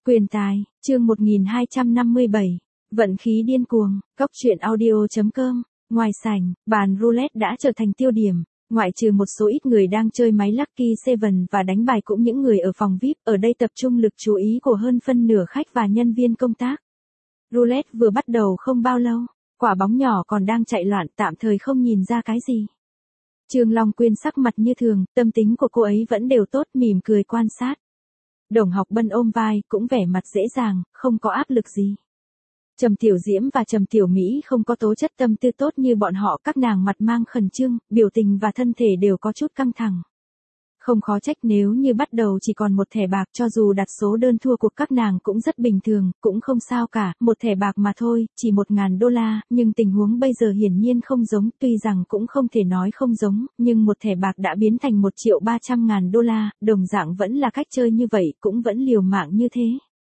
Quyền tài, chương 1257, vận khí điên cuồng, góc truyện audio.com, ngoài sảnh, bàn roulette đã trở thành tiêu điểm, ngoại trừ một số ít người đang chơi máy Lucky Seven và đánh bài cũng những người ở phòng VIP ở đây tập trung lực chú ý của hơn phân nửa khách và nhân viên công tác. Roulette vừa bắt đầu không bao lâu, quả bóng nhỏ còn đang chạy loạn tạm thời không nhìn ra cái gì. Trương Long Quyên sắc mặt như thường, tâm tính của cô ấy vẫn đều tốt, mỉm cười quan sát. Đồng Học Bân ôm vai, cũng vẻ mặt dễ dàng, không có áp lực gì. Trầm Tiểu Diễm và Trầm Tiểu Mỹ không có tố chất tâm tư tốt như bọn họ, các nàng mặt mang khẩn trương, biểu tình và thân thể đều có chút căng thẳng. Không khó trách nếu như bắt đầu chỉ còn một thẻ bạc, cho dù đặt số đơn thua cuộc các nàng cũng rất bình thường, cũng không sao cả, một thẻ bạc mà thôi, chỉ $1.000, nhưng tình huống bây giờ hiển nhiên không giống, tuy rằng cũng không thể nói không giống, nhưng một thẻ bạc đã biến thành $1.300.000, đồng dạng vẫn là cách chơi như vậy, cũng vẫn liều mạng như thế.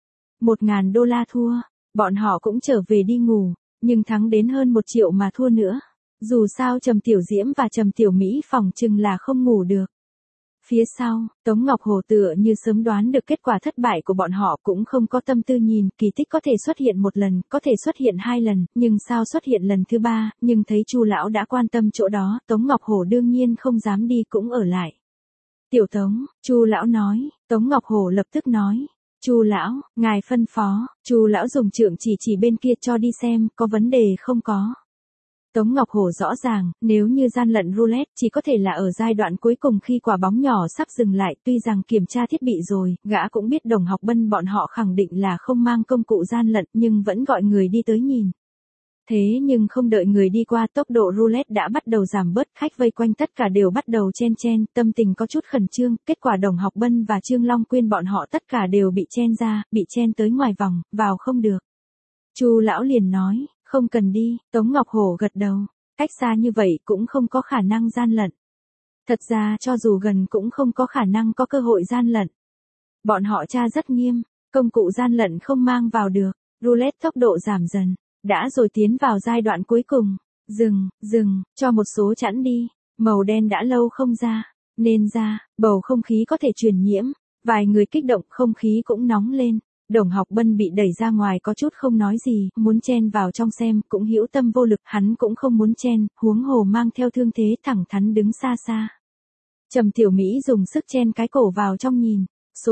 $1.000 thua, bọn họ cũng trở về đi ngủ, nhưng thắng đến hơn 1 triệu mà thua nữa. Dù sao Trầm Tiểu Diễm và Trầm Tiểu Mỹ phỏng chừng là không ngủ được. Phía sau, Tống Ngọc Hồ tựa như sớm đoán được kết quả thất bại của bọn họ, cũng không có tâm tư nhìn, kỳ tích có thể xuất hiện một lần, có thể xuất hiện 2 lần, nhưng sao xuất hiện lần thứ 3, nhưng thấy Chu lão đã quan tâm chỗ đó, Tống Ngọc Hồ đương nhiên không dám đi, cũng ở lại. Tiểu Tống, Chu lão nói, Tống Ngọc Hồ lập tức nói, Chu lão, ngài phân phó. Chu lão dùng trượng chỉ bên kia, cho đi xem, có vấn đề không có. Tống Ngọc Hổ rõ ràng, nếu như gian lận roulette chỉ có thể là ở giai đoạn cuối cùng khi quả bóng nhỏ sắp dừng lại, tuy rằng kiểm tra thiết bị rồi, gã cũng biết Đồng Học Bân bọn họ khẳng định là không mang công cụ gian lận, nhưng vẫn gọi người đi tới nhìn. Thế nhưng không đợi người đi qua, tốc độ roulette đã bắt đầu giảm bớt, khách vây quanh tất cả đều bắt đầu chen, tâm tình có chút khẩn trương, kết quả Đồng Học Bân và Trương Long Quyên bọn họ tất cả đều bị chen ra, bị chen tới ngoài vòng, vào không được. Chu lão liền nói, không cần đi, Tống Ngọc Hổ gật đầu, cách xa như vậy cũng không có khả năng gian lận. Thật ra cho dù gần cũng không có khả năng có cơ hội gian lận. Bọn họ tra rất nghiêm, công cụ gian lận không mang vào được, roulette tốc độ giảm dần, đã rồi tiến vào giai đoạn cuối cùng. Dừng, cho một số chẵn đi, màu đen đã lâu không ra, nên ra, bầu không khí có thể truyền nhiễm, vài người kích động, không khí cũng nóng lên. Đồng Học Bân bị đẩy ra ngoài có chút không nói gì, muốn chen vào trong xem, cũng hữu tâm vô lực, hắn cũng không muốn chen, huống hồ mang theo thương thế, thẳng thắn đứng xa xa. Trầm Tiểu Mỹ dùng sức chen cái cổ vào trong nhìn,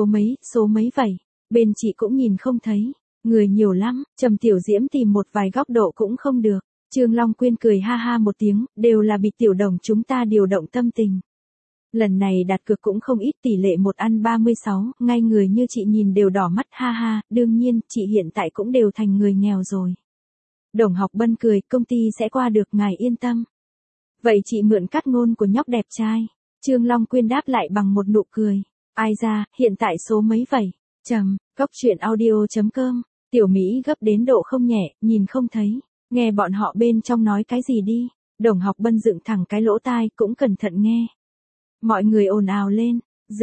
số mấy vậy, bên chị cũng nhìn không thấy, người nhiều lắm. Trầm Tiểu Diễm tìm một vài góc độ cũng không được. Trương Long Quyên cười ha ha một tiếng, đều là bị Tiểu Đồng chúng ta điều động tâm tình. Lần này đặt cược cũng không ít, tỷ lệ 1 ăn 36, ngay người như chị nhìn đều đỏ mắt, ha ha, đương nhiên, chị hiện tại cũng đều thành người nghèo rồi. Đồng Học Bân cười, công ty sẽ qua được, ngài yên tâm. Vậy chị mượn cắt ngôn của nhóc đẹp trai. Trương Long Quyên đáp lại bằng một nụ cười. Ai ra, hiện tại số mấy vậy? Góc truyện audio.com, Tiểu Mỹ gấp đến độ không nhẹ, nhìn không thấy, nghe bọn họ bên trong nói cái gì đi. Đồng Học Bân dựng thẳng cái lỗ tai, cũng cẩn thận nghe. Mọi người ồn ào lên,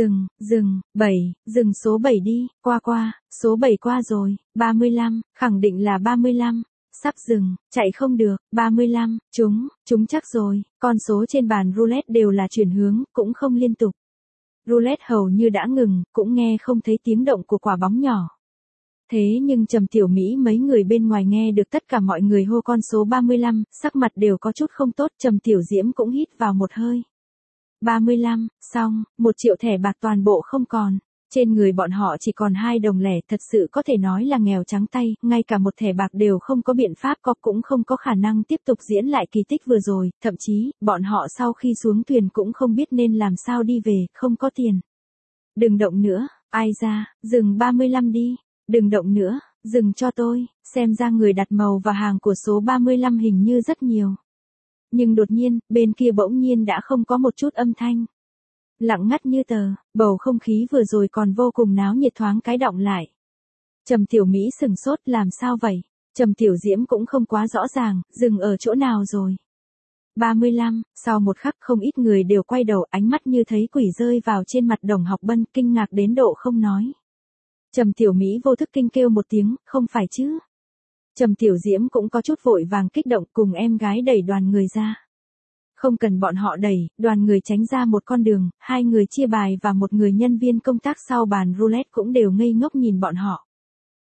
dừng số 7 đi, qua, số 7 qua rồi, 35, khẳng định là 35, sắp dừng, chạy không được, 35, chúng chắc rồi, con số trên bàn roulette đều là chuyển hướng, cũng không liên tục. Roulette hầu như đã ngừng, cũng nghe không thấy tiếng động của quả bóng nhỏ. Thế nhưng Trầm Tiểu Mỹ mấy người bên ngoài nghe được tất cả mọi người hô con số 35, sắc mặt đều có chút không tốt, Trầm Tiểu Diễm cũng hít vào một hơi. 35, xong, 1 triệu thẻ bạc toàn bộ không còn. Trên người bọn họ chỉ còn 2 đồng lẻ, thật sự có thể nói là nghèo trắng tay, ngay cả một thẻ bạc đều không có biện pháp có, cũng không có khả năng tiếp tục diễn lại kỳ tích vừa rồi, thậm chí, bọn họ sau khi xuống thuyền cũng không biết nên làm sao đi về, không có tiền. Đừng động nữa, ai ra, dừng 35 đi, đừng động nữa, dừng cho tôi, xem ra người đặt màu và hàng của số 35 hình như rất nhiều. Nhưng đột nhiên, bên kia bỗng nhiên đã không có một chút âm thanh. Lặng ngắt như tờ, bầu không khí vừa rồi còn vô cùng náo nhiệt thoáng cái động lại. Trầm Tiểu Mỹ sừng sốt, làm sao vậy? Trầm Tiểu Diễm cũng không quá rõ ràng, dừng ở chỗ nào rồi? 35, sau một khắc không ít người đều quay đầu, ánh mắt như thấy quỷ rơi vào trên mặt Đồng Học Bân, kinh ngạc đến độ không nói. Trầm Tiểu Mỹ vô thức kinh kêu một tiếng, không phải chứ? Trầm Tiểu Diễm cũng có chút vội vàng kích động, cùng em gái đẩy đoàn người ra. Không cần bọn họ đẩy, đoàn người tránh ra một con đường, 2 người chia bài và một người nhân viên công tác sau bàn roulette cũng đều ngây ngốc nhìn bọn họ.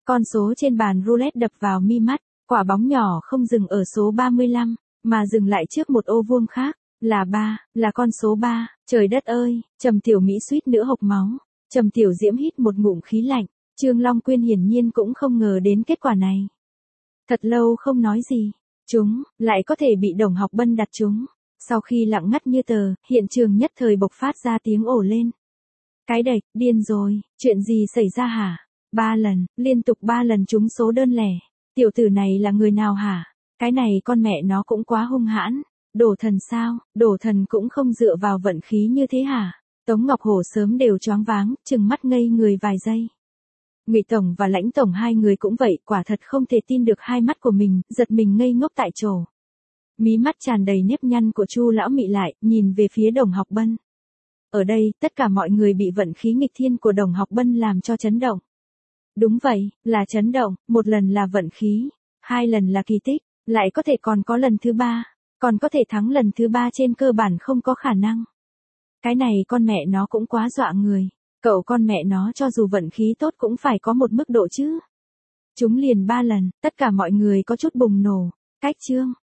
Con số trên bàn roulette đập vào mi mắt, quả bóng nhỏ không dừng ở số 35, mà dừng lại trước một ô vuông khác, là 3, là con số 3, trời đất ơi, Trầm Tiểu Mỹ suýt nữa hộc máu. Trầm Tiểu Diễm hít một ngụm khí lạnh, Trương Long Quyên hiển nhiên cũng không ngờ đến kết quả này. Thật lâu không nói gì, chúng, lại có thể bị Đồng Học Bân đặt chúng. Sau khi lặng ngắt như tờ, hiện trường nhất thời bộc phát ra tiếng ồ lên. Cái đệch, điên rồi, chuyện gì xảy ra hả? 3 lần, liên tục 3 lần trúng số đơn lẻ. Tiểu tử này là người nào hả? Cái này con mẹ nó cũng quá hung hãn. Đổ thần sao? Đổ thần cũng không dựa vào vận khí như thế hả? Tống Ngọc Hổ sớm đều choáng váng, trừng mắt ngây người vài giây. Ngụy Tổng và Lãnh Tổng hai người cũng vậy, quả thật không thể tin được hai mắt của mình, giật mình ngây ngốc tại chỗ. Mí mắt tràn đầy nếp nhăn của Chu lão mị lại, nhìn về phía Đồng Học Bân. Ở đây, tất cả mọi người bị vận khí nghịch thiên của Đồng Học Bân làm cho chấn động. Đúng vậy, là chấn động, một lần là vận khí, 2 lần là kỳ tích, lại có thể còn có lần thứ 3, còn có thể thắng lần thứ 3 trên cơ bản không có khả năng. Cái này con mẹ nó cũng quá dọa người, cậu con mẹ nó cho dù vận khí tốt cũng phải có một mức độ chứ. Chúng liền 3 lần, tất cả mọi người có chút bùng nổ, cách chương.